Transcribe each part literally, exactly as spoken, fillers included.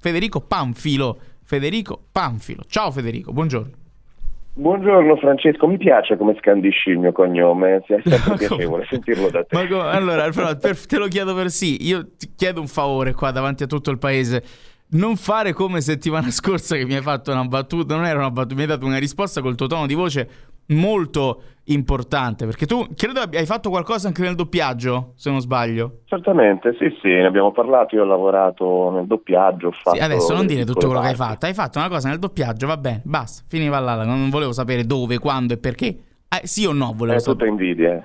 Federico Panfilo. Federico Panfilo. Ciao Federico, buongiorno. Buongiorno Francesco, mi piace come scandisci il mio cognome, è sempre piacevole sentirlo da te. Ma come? Allora, però, per, te lo chiedo per sì, io ti chiedo un favore qua davanti a tutto il paese, non fare come settimana scorsa che mi hai fatto una battuta, non era una battuta, mi hai dato una risposta col tuo tono di voce molto importante, perché tu credo hai fatto qualcosa anche nel doppiaggio, se non sbaglio. Certamente, sì sì, ne abbiamo parlato, io ho lavorato nel doppiaggio, ho fatto sì, adesso non dire tutto quello parti. che hai fatto, hai fatto una cosa nel doppiaggio, va bene, basta, finiva là, non volevo sapere dove, quando e perché. Eh, sì o no volevo È sapere. tutta invidia.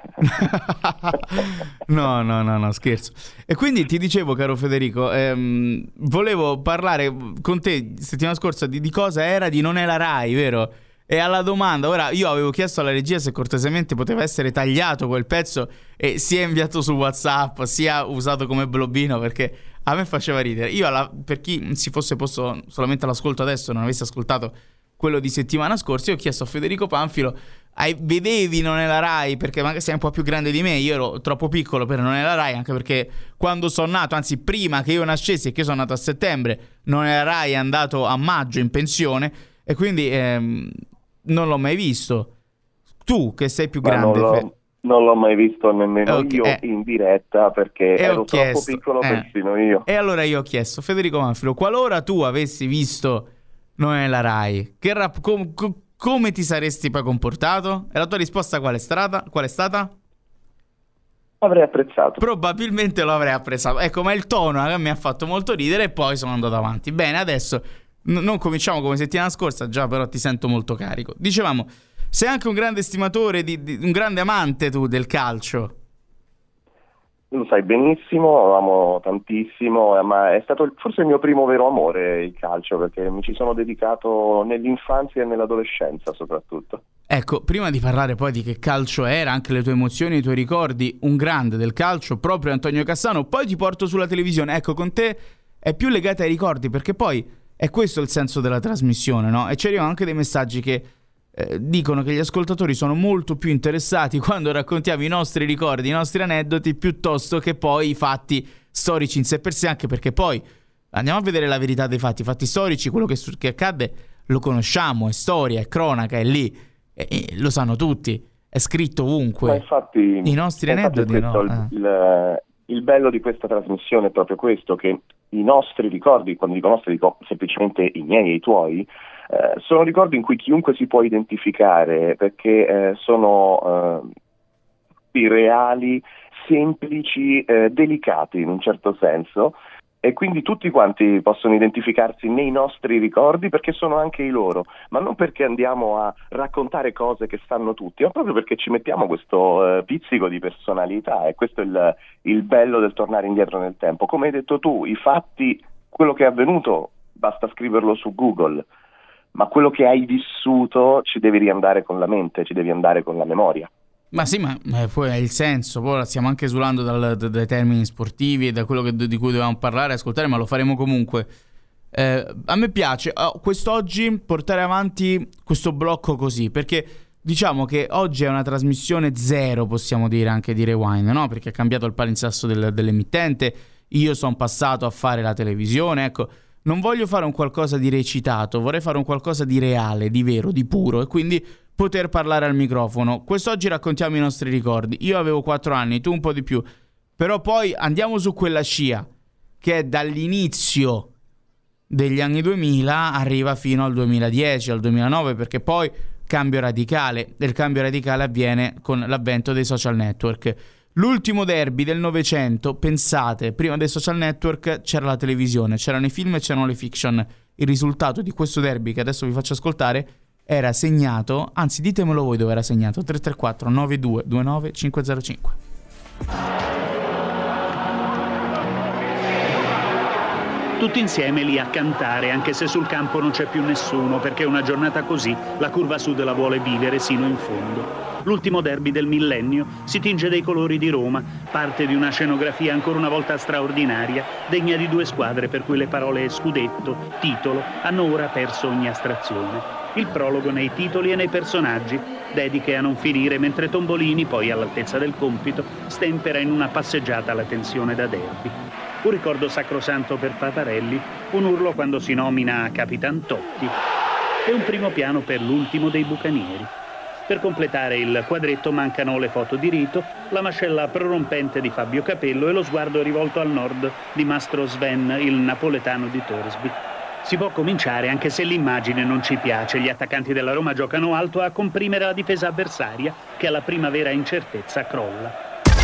no, no, no, no, scherzo. E quindi ti dicevo, caro Federico, ehm, volevo parlare con te settimana scorsa di, di cosa era di Non è la Rai, vero? E alla domanda, ora io avevo chiesto alla regia se cortesemente poteva essere tagliato quel pezzo e sia inviato su WhatsApp, sia usato come blobbino, perché a me faceva ridere. Io, alla, per chi si fosse posto solamente all'ascolto adesso e non avesse ascoltato quello di settimana scorsa, io ho chiesto a Federico Panfilo, hai, vedevi Non è la Rai? Perché magari sei un po' più grande di me, io ero troppo piccolo per Non è la Rai, anche perché quando sono nato, anzi prima che io nascessi e che io sono nato a settembre, Non è la Rai è andato a maggio in pensione e quindi... Ehm, non l'ho mai visto. Tu che sei più Ma grande, non l'ho, Fe... non l'ho mai visto nemmeno okay, io eh, in diretta perché ero chiesto, troppo piccolo eh. persino io. E allora io ho chiesto, Federico Manfilo, qualora tu avessi visto Non è la Rai, che rap... com- com- come ti saresti poi comportato? E la tua risposta qual è stata? Qual è stata? Avrei apprezzato. Probabilmente lo avrei apprezzato. Ecco, ma il tono che mi ha fatto molto ridere e poi sono andato avanti. Bene, adesso... non cominciamo come settimana scorsa, già però ti sento molto carico. Dicevamo, sei anche un grande stimatore, di, di, un grande amante tu del calcio. Lo sai benissimo, amo tantissimo, ma è stato forse il mio primo vero amore il calcio, perché mi ci sono dedicato nell'infanzia e nell'adolescenza soprattutto. Ecco, prima di parlare poi di che calcio era, anche le tue emozioni, i tuoi ricordi, un grande del calcio, proprio Antonio Cassano, poi ti porto sulla televisione. Ecco, con te è più legata ai ricordi, perché poi è questo il senso della trasmissione, no? E ci arrivano anche dei messaggi che eh, dicono che gli ascoltatori sono molto più interessati quando raccontiamo i nostri ricordi, i nostri aneddoti, piuttosto che poi i fatti storici in sé per sé, anche perché poi andiamo a vedere la verità dei fatti. I fatti storici, quello che, che accadde, lo conosciamo, è storia, è cronaca, è lì, e, e lo sanno tutti, è scritto ovunque. Ma infatti, i nostri aneddoti, no? Il, eh. il, il bello di questa trasmissione è proprio questo, che i nostri ricordi, quando dico nostri dico semplicemente i miei e i tuoi, eh, sono ricordi in cui chiunque si può identificare, perché eh, sono eh, reali, semplici, eh, delicati in un certo senso, e quindi tutti quanti possono identificarsi nei nostri ricordi perché sono anche i loro, ma non perché andiamo a raccontare cose che sanno tutti, ma proprio perché ci mettiamo questo eh, pizzico di personalità, e questo è il, il bello del tornare indietro nel tempo. Come hai detto tu, i fatti, quello che è avvenuto, basta scriverlo su Google, ma quello che hai vissuto ci devi riandare con la mente, ci devi andare con la memoria. Ma sì, ma, ma poi è il senso, poi stiamo anche esulando dal, da, dai termini sportivi e da quello che, di cui dovevamo parlare e ascoltare, ma lo faremo comunque. Eh, a me piace oh, quest'oggi portare avanti questo blocco così, perché diciamo che oggi è una trasmissione zero, possiamo dire, anche di Rewind, no? Perché è cambiato il palinsesto del, dell'emittente, io sono passato a fare la televisione, ecco. Non voglio fare un qualcosa di recitato, vorrei fare un qualcosa di reale, di vero, di puro, e quindi poter parlare al microfono. Quest'oggi raccontiamo i nostri ricordi. Io avevo quattro anni, tu un po' di più, però poi andiamo su quella scia che è dall'inizio degli anni duemila arriva fino al duemiladieci, al duemilanove, perché poi cambio radicale, e il cambio radicale avviene con l'avvento dei social network. L'ultimo derby del Novecento, pensate, prima dei social network c'era la televisione, c'erano i film e c'erano le fiction. Il risultato di questo derby, che adesso vi faccio ascoltare, era segnato, anzi ditemelo voi dove era segnato, tre tre quattro nove due due nove cinque zero cinque. Tutti insieme lì a cantare, anche se sul campo non c'è più nessuno, perché una giornata così la curva sud la vuole vivere sino in fondo. L'ultimo derby del millennio si tinge dei colori di Roma, parte di una scenografia ancora una volta straordinaria, degna di due squadre per cui le parole scudetto, titolo hanno ora perso ogni astrazione. Il prologo nei titoli e nei personaggi, dediche a non finire, mentre Tombolini, poi all'altezza del compito, stempera in una passeggiata la tensione da derby. Un ricordo sacrosanto per Paparelli, un urlo quando si nomina Capitan Totti e un primo piano per l'ultimo dei bucanieri. Per completare il quadretto mancano le foto di Rito, la mascella prorompente di Fabio Capello e lo sguardo rivolto al nord di Mastro Sven, il napoletano di Torsby. Si può cominciare anche se l'immagine non ci piace. Gli attaccanti della Roma giocano alto a comprimere la difesa avversaria che alla prima vera incertezza crolla.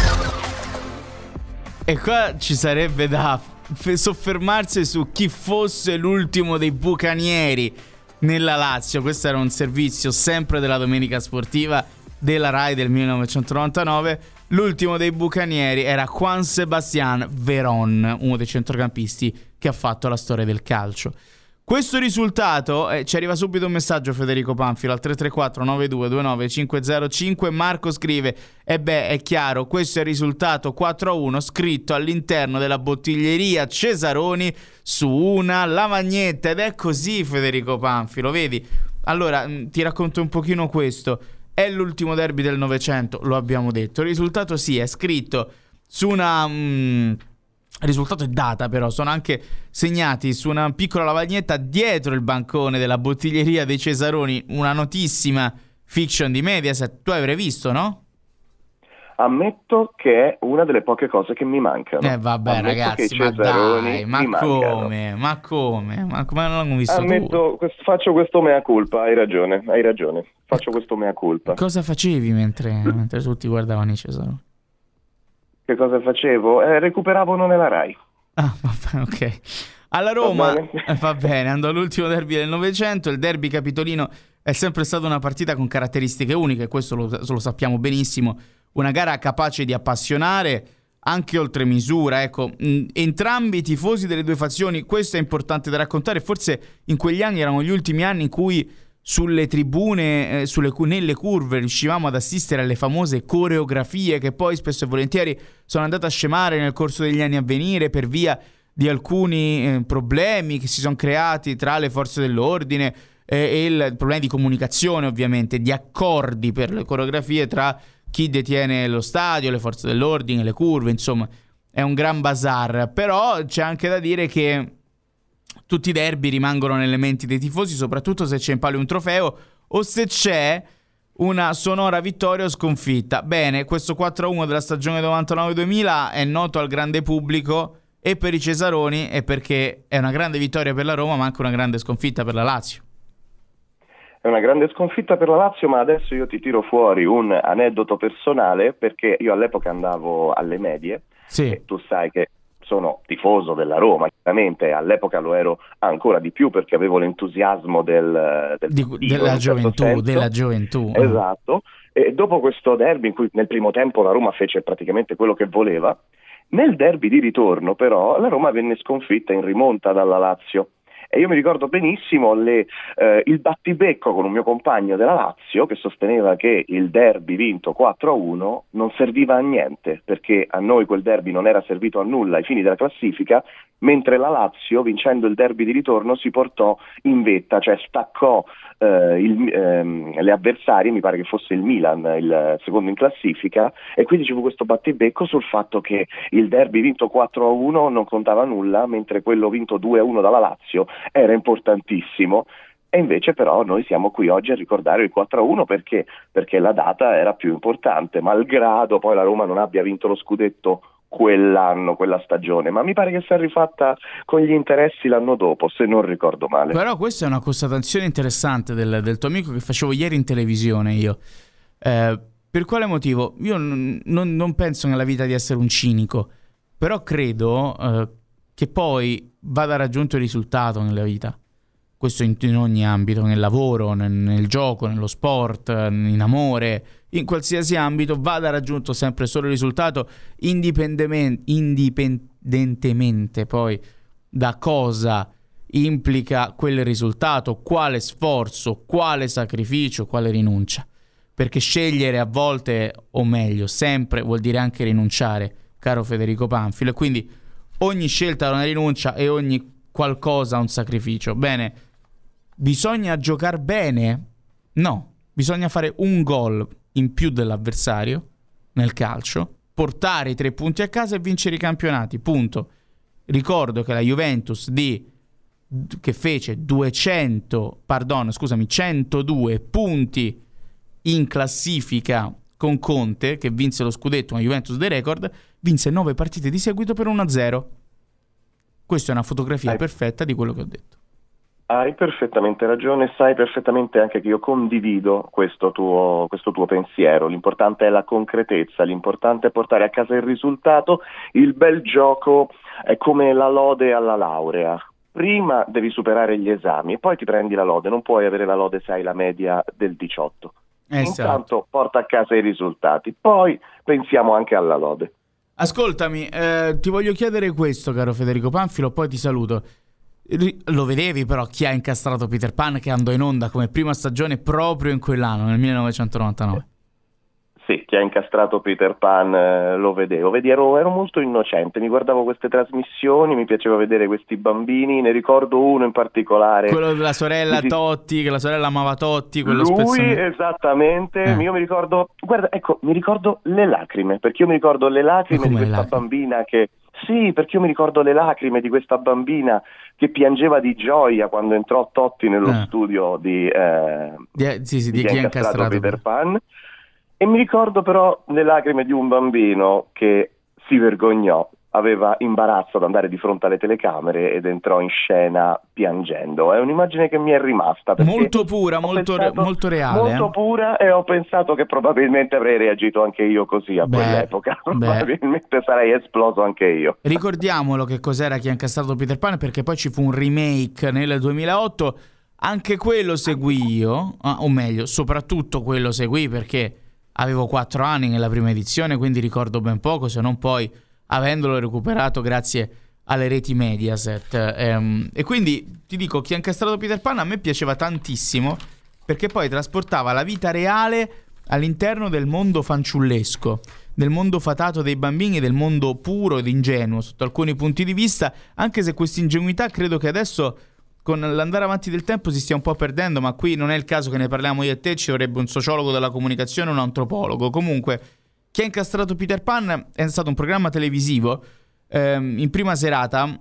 E qua ci sarebbe da f- soffermarsi su chi fosse l'ultimo dei bucanieri nella Lazio. Questo era un servizio sempre della Domenica Sportiva della Rai del millenovecentonovantanove. L'ultimo dei bucanieri era Juan Sebastián Verón, uno dei centrocampisti che ha fatto la storia del calcio. Questo risultato, eh, ci arriva subito un messaggio, Federico Panfilo, al tre tre quattro nove due due nove cinque zero cinque. Marco scrive: e beh, è chiaro, questo è il risultato quattro a uno scritto all'interno della bottiglieria Cesaroni su una lavagnetta. Ed è così, Federico Panfilo, vedi? Allora, mh, ti racconto un pochino questo. È l'ultimo derby del Novecento, lo abbiamo detto. Il risultato sì, è scritto su una... Mh, il risultato è data, però sono anche segnati su una piccola lavagnetta dietro il bancone della bottiglieria dei Cesaroni, una notissima fiction di Mediaset. Tu avrai visto, no? Ammetto che è una delle poche cose che mi mancano. Eh vabbè, Ammetto ragazzi, ma dai, ma come, ma come, ma come non l'ho visto Ammetto, tu? Questo, faccio questo mea culpa, hai ragione, hai ragione. Faccio questo mea culpa. Cosa facevi mentre, mentre tutti guardavano i Cesaroni? Che cosa facevo? Eh, recuperavano nella Rai. Ah, vabbè, ok. Alla Roma, va bene. va bene, andò all'ultimo derby del Novecento. Il derby capitolino è sempre stata una partita con caratteristiche uniche, questo lo, lo sappiamo benissimo. Una gara capace di appassionare anche oltre misura. Ecco, mh, entrambi i tifosi delle due fazioni, questo è importante da raccontare. Forse in quegli anni erano gli ultimi anni in cui sulle tribune, eh, sulle, nelle curve riuscivamo ad assistere alle famose coreografie che poi spesso e volentieri sono andate a scemare nel corso degli anni a venire per via di alcuni eh, problemi che si sono creati tra le forze dell'ordine eh, e il problema di comunicazione, ovviamente, di accordi per le coreografie tra chi detiene lo stadio, le forze dell'ordine, le curve, insomma è un gran bazar. Però c'è anche da dire che tutti i derby rimangono nelle menti dei tifosi, soprattutto se c'è in palio un trofeo o se c'è una sonora vittoria o sconfitta. Bene, questo quattro a uno della stagione novantanove duemila è noto al grande pubblico e per i Cesaroni è perché è una grande vittoria per la Roma, ma anche una grande sconfitta per la Lazio. È una grande sconfitta per la Lazio, ma adesso io ti tiro fuori un aneddoto personale, perché io all'epoca andavo alle medie, sì. E tu sai che sono tifoso della Roma, chiaramente all'epoca lo ero ancora di più perché avevo l'entusiasmo del, del di, partito, della gioventù, certo della gioventù. Esatto. E dopo questo derby in cui nel primo tempo la Roma fece praticamente quello che voleva, nel derby di ritorno però la Roma venne sconfitta in rimonta dalla Lazio. E io mi ricordo benissimo le, eh, il battibecco con un mio compagno della Lazio che sosteneva che il derby vinto quattro a uno non serviva a niente, perché a noi quel derby non era servito a nulla ai fini della classifica, mentre la Lazio, vincendo il derby di ritorno, si portò in vetta, cioè staccò eh, il, ehm, le avversarie, mi pare che fosse il Milan il secondo in classifica, e quindi ci fu questo battibecco sul fatto che il derby vinto quattro a uno non contava nulla, mentre quello vinto due a uno dalla Lazio era importantissimo. E invece però noi siamo qui oggi a ricordare il quattro a uno perché perché la data era più importante, malgrado poi la Roma non abbia vinto lo scudetto quell'anno, quella stagione, ma mi pare che sia rifatta con gli interessi l'anno dopo, se non ricordo male. Però questa è una constatazione interessante del, del tuo amico che facevo ieri in televisione io. Eh, per quale motivo? Io n- non, non penso nella vita di essere un cinico, però credo eh, che poi vada raggiunto il risultato nella vita. Questo in, in ogni ambito, nel lavoro, nel, nel gioco, nello sport, in amore, in qualsiasi ambito vada raggiunto sempre solo il risultato, indipendentemente, indipendentemente poi da cosa implica quel risultato, quale sforzo, quale sacrificio, quale rinuncia. Perché scegliere a volte, o meglio, sempre vuol dire anche rinunciare, caro Federico Panfilo, e quindi ogni scelta è una rinuncia e ogni qualcosa un sacrificio. Bene, bisogna giocare bene? No, bisogna fare un gol in più dell'avversario nel calcio, portare i tre punti a casa e vincere i campionati, punto. ricordo che la Juventus di che fece duecento, pardon, scusami, centodue punti in classifica con Conte, che vinse lo scudetto, una Juventus dei record, vinse nove partite di seguito per uno a zero. Questa è una fotografia Hai... perfetta di quello che ho detto. Hai perfettamente ragione, sai perfettamente anche che io condivido questo tuo, questo tuo pensiero. L'importante è la concretezza, l'importante è portare a casa il risultato. Il bel gioco è come la lode alla laurea. Prima devi superare gli esami e poi ti prendi la lode, non puoi avere la lode se hai la media del diciotto. Esatto. Intanto porta a casa i risultati, poi pensiamo anche alla lode. Ascoltami, eh, ti voglio chiedere questo, caro Federico Panfilo, poi ti saluto. Ri- lo vedevi però chi ha incastrato Peter Pan, che andò in onda come prima stagione proprio in quell'anno, nel millenovecentonovantanove? Sì, chi ha incastrato Peter Pan eh, lo vedevo, vedi ero, ero molto innocente, mi guardavo queste trasmissioni, mi piaceva vedere questi bambini, ne ricordo uno in particolare. Quello della sorella Quindi, Totti, che la sorella amava Totti, quello lui spezzone... esattamente, eh. io mi ricordo, guarda, ecco, mi ricordo le lacrime, perché io mi ricordo le lacrime di questa bambina che, sì, perché io mi ricordo le lacrime di questa bambina che piangeva di gioia quando entrò Totti nello eh. studio di, eh, di, sì, sì, di, di chi ha incastrato Peter Pan. E mi ricordo però le lacrime di un bambino che si vergognò, aveva imbarazzo ad andare di fronte alle telecamere ed entrò in scena piangendo. È un'immagine che mi è rimasta. Molto pura, molto, pensato, re, molto reale. Molto eh? pura, e ho pensato che probabilmente avrei reagito anche io così a beh, quell'epoca. Beh. Probabilmente sarei esploso anche io. Ricordiamolo che cos'era Chi ha incastrato Peter Pan, perché poi ci fu un remake nel duemilaotto. Anche quello seguì io, ah, o meglio, soprattutto quello seguì perché avevo quattro anni nella prima edizione, quindi ricordo ben poco, se non poi avendolo recuperato grazie alle reti Mediaset. Ehm, e quindi ti dico, Chi ha incastrato Peter Pan a me piaceva tantissimo, perché poi trasportava la vita reale all'interno del mondo fanciullesco, del mondo fatato dei bambini, del mondo puro ed ingenuo sotto alcuni punti di vista, anche se questa ingenuità credo che adesso, con l'andare avanti del tempo, si stia un po' perdendo, ma qui non è il caso che ne parliamo io e te, ci vorrebbe un sociologo della comunicazione, un antropologo. Comunque, Chi ha incastrato Peter Pan è stato un programma televisivo ehm, in prima serata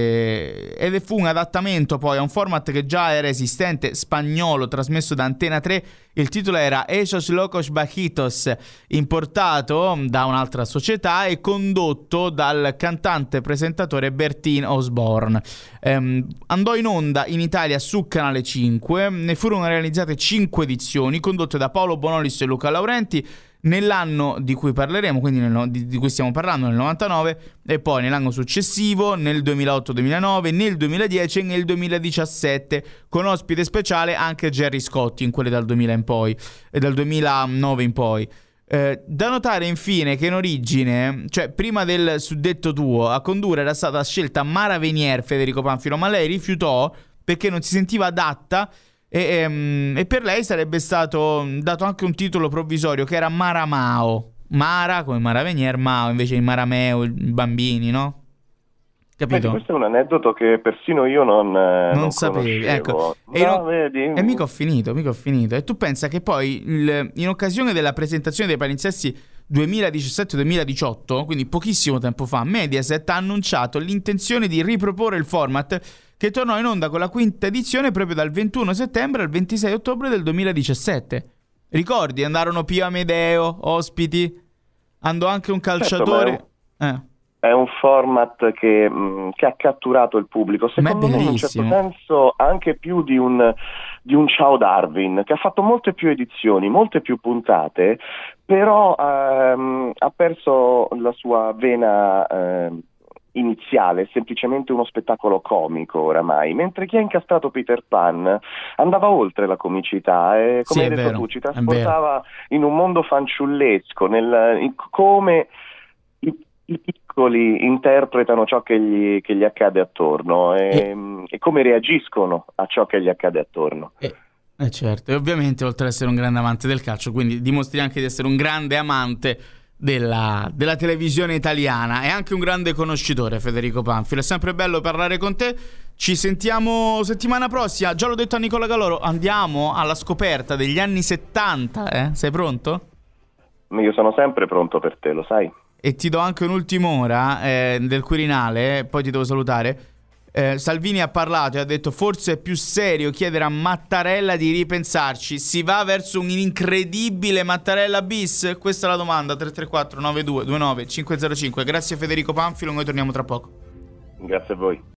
eh, ed fu un adattamento poi a un format che già era esistente, spagnolo, trasmesso da Antena tre. Il titolo era Esos Locos Bajitos, importato da un'altra società e condotto dal cantante e presentatore Bertín Osborne. Ehm, andò in onda in Italia su Canale cinque, ne furono realizzate cinque edizioni, condotte da Paolo Bonolis e Luca Laurenti, nell'anno di cui parleremo, quindi nel, di, di cui stiamo parlando, nel novantanove, e poi nell'anno successivo, nel duemilaotto duemilanove, nel duemiladieci e nel duemiladiciassette, con ospite speciale anche Gerry Scotti in quelle dal duemila in poi e dal duemilanove in poi. Eh, da notare infine che in origine, cioè prima del suddetto duo, a condurre era stata scelta Mara Venier, Federico Panfilo, ma lei rifiutò perché non si sentiva adatta. E, e, e per lei sarebbe stato dato anche un titolo provvisorio che era Mara Mao. Mara come Mara Venier, Mao invece di Marameo, i bambini, no? Capito? Vedi, questo è un aneddoto che persino io non, non, non sapevi. Ecco. E, no, non... vedi? e mica ho finito, mica ho finito. E tu pensa che poi il, in occasione della presentazione dei palinsesti duemiladiciassette duemiladiciotto, quindi pochissimo tempo fa, Mediaset ha annunciato l'intenzione di riproporre il format, che tornò in onda con la quinta edizione proprio dal ventuno settembre al ventisei ottobre del duemiladiciassette. Ricordi? Andarono Pio Amedeo, ospiti, andò anche un calciatore. Certo, è, un, eh. è un format che, mh, che ha catturato il pubblico, secondo me in un certo senso anche più di un, di un Ciao Darwin, che ha fatto molte più edizioni, molte più puntate, però ehm, ha perso la sua vena ehm, iniziale, è semplicemente uno spettacolo comico oramai, mentre Chi ha incastrato Peter Pan andava oltre la comicità e, come sì, hai detto vero, tu, ci trasportava in un mondo fanciullesco, nel, in, come i, i piccoli interpretano ciò che gli, che gli accade attorno e, e... e come reagiscono a ciò che gli accade attorno. E... Eh certo, e ovviamente oltre ad essere un grande amante del calcio, quindi dimostri anche di essere un grande amante della, della televisione italiana e anche un grande conoscitore, Federico Panfilo. È sempre bello parlare con te. Ci sentiamo settimana prossima. Già l'ho detto a Nicola Galoro, andiamo alla scoperta degli anni settanta, eh? Sei pronto? Io sono sempre pronto per te, lo sai. e ti do anche un'ultima ora eh, del Quirinale, poi ti devo salutare. Eh, Salvini ha parlato e ha detto forse è più serio chiedere a Mattarella di ripensarci. Si va verso un incredibile Mattarella bis? Questa è la domanda. Tre tre quattro nove due due nove cinque zero cinque. Grazie Federico Panfilo, noi torniamo tra poco. Grazie a voi.